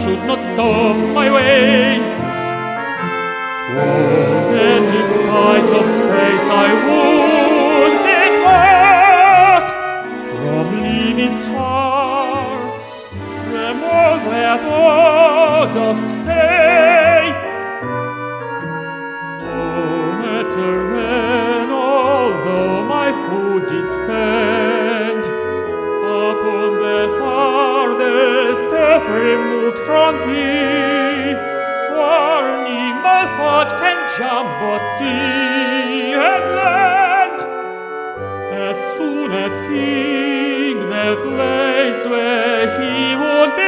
should not stop my way. For in despite of space I would depart from limits far, remove where thou dost stay. No matter then, although my foot did stand upon the farthest earth removed from thee, for my thought can jump both sea and land, as soon as seeing the place where he would be.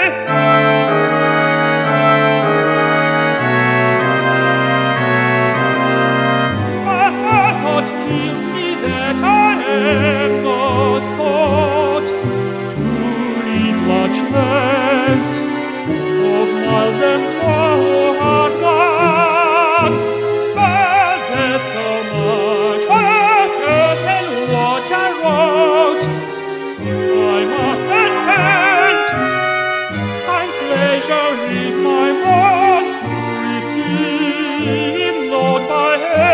My thought kills me that I am not thought to lead large mass of miles and far gone, but that so much of earth and water wrought, I must repent. Time's leisure rid my mourn, receive not by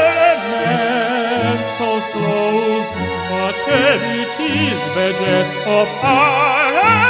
hand so slow, but heavy 'tis the jest of I.